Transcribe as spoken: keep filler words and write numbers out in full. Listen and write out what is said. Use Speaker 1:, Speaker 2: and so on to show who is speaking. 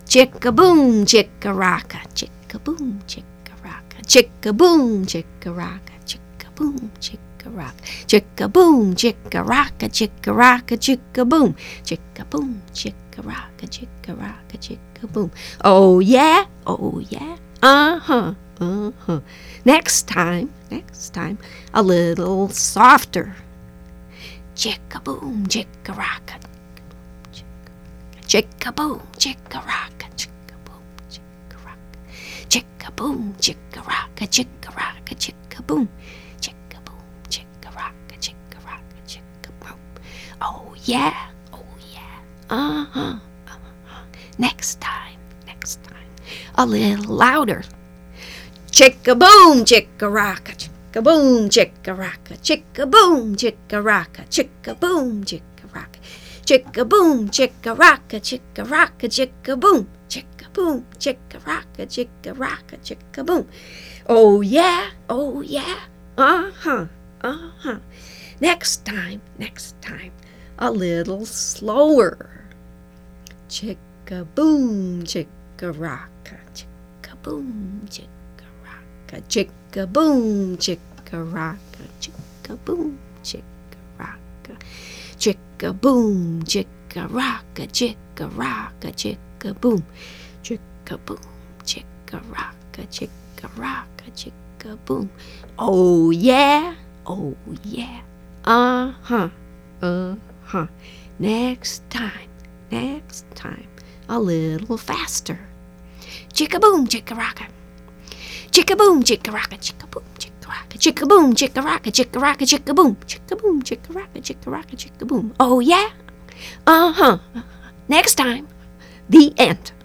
Speaker 1: Chicka-boom, chicka-rocka, chicka-boom, chicka-rocka, chicka-boom, chicka-rocka, chicka-boom, chicka-rocka, chicka-boom, chicka-rocka, chicka-rocka, chicka-boom, chicka-boom, chicka-rocka, chicka-rocka, chicka-boom. Oh yeah, oh yeah, uh-huh, uh-huh. Next time, next time, a little softer. Chicka-boom, chicka-rocka, chicka-boom, chicka-rocka, chicka-boom, chicka-rocka, chicka-boom, chicka-rocka, chicka-rocka, chicka-boom, chicka-boom, chicka-rocka, chicka-rocka, chicka-boom. Oh yeah, oh yeah, uh-huh, uh-huh. Next time, next time, a little louder. Chicka-boom, chicka-rocka, chicka-boom, chicka-rocka, chicka-boom, chicka-rocka, chicka-boom, chicka-rocka, chicka-boom, chicka-rocka, chicka-rocka, chicka-boom, chicka-boom, chicka-rocka, chicka-rocka, chicka-boom. Oh yeah, oh yeah, uh-huh, uh-huh. Next time, next time, a little slower. Chicka-boom, chicka-rocka, chicka-boom, chicka-rocka, chicka-boom, chicka-rocka, chicka-boom, chicka-rocka, chicka-boom, chicka-rocka, chicka-rocka, chicka-boom, chicka-boom, chicka-rocka, chicka-rocka, chicka-boom. Oh yeah, oh yeah, uh-huh, uh-huh. Next time, next time, a little faster. Chicka-boom, chicka-rocka, chicka-boom, chicka-rocka, chicka-boom, chicka-rocka, chicka-boom, chicka-rocka, chicka-rocka, chicka-boom, chicka-boom, chicka-rocka, chicka-rocka, chicka-boom. Oh yeah, uh-huh. Next time, the end.